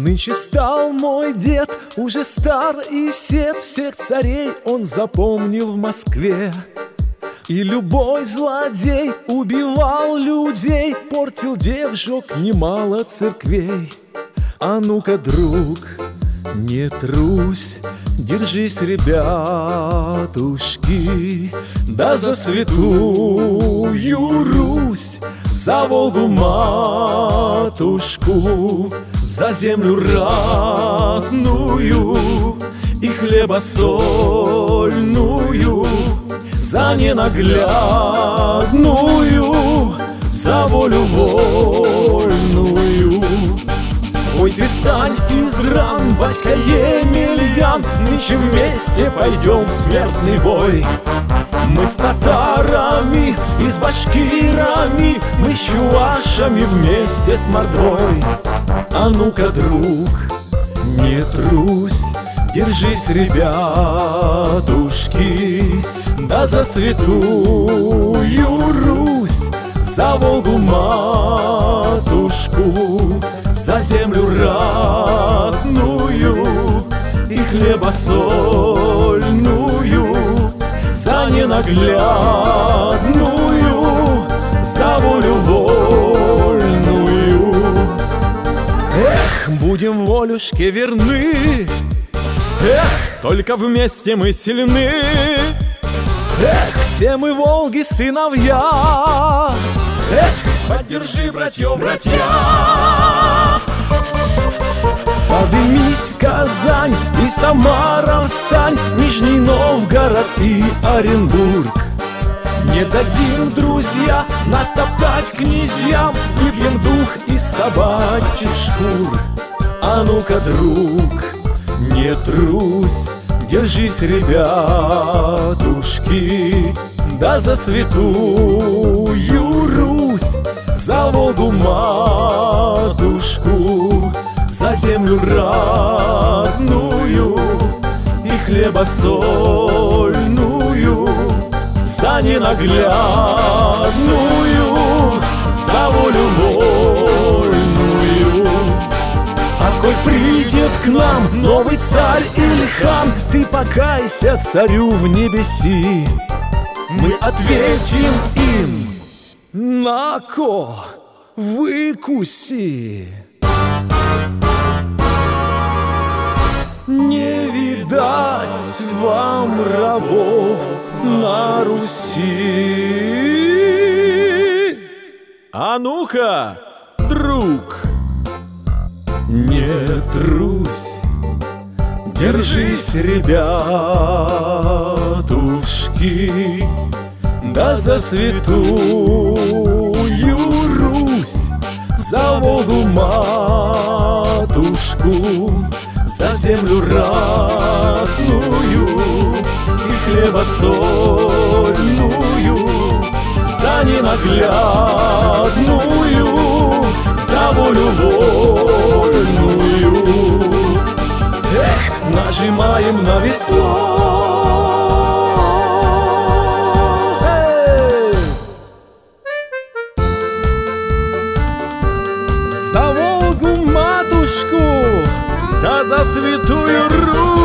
Нынче стал мой дед, уже стар и сед, всех царей он запомнил в Москве. И любой злодей убивал людей, портил дев, жег немало церквей. А ну-ка, друг, не трусь, держись, ребятушки, да за святую Русь, за Волгу матушку, за землю родную и хлебосольную, за ненаглядную, за волю вольную. Ой, ты встань из ран, батька Емельян, нынче вместе пойдем в смертный бой. Мы с татарами и с башкирами, мы с чувашами вместе с Мордвой. А ну-ка, друг, не трусь, держись, ребятушки, да за святую Русь, за Волгу матушку, за землю родную и хлебосольную, за ненаглядную, за волю вольную. Эх, будем волюшке верны, эх, только вместе мы сильны. Эх, все мы Волги сыновья, эх, поддержи, братья. Подымись, Казань, и Самара встань, Нижний Новгород и Оренбург. Не дадим, друзья, нас топтать князьям, выпьем дух из собачьих шкур. А ну-ка, друг, не трусь, держись, ребятушки, да за святую Русь, за Волгу матушку, за землю родную и хлебосольную, за ненаглядную, за волю вольную. А коль придет к нам новый царь или хан, ты покайся царю в небеси. Мы ответим им: на-ко, выкуси. Не видать вам рабов на Руси. А ну-ка, друг, не трусь, держись, ребятушки, да за святую Русь, за Волгу матушку, за землю родную и хлебосольную, за ненаглядную, за волю вольную. Эх, нажимаем на весло, за Волгу матушку, да за святую Русь.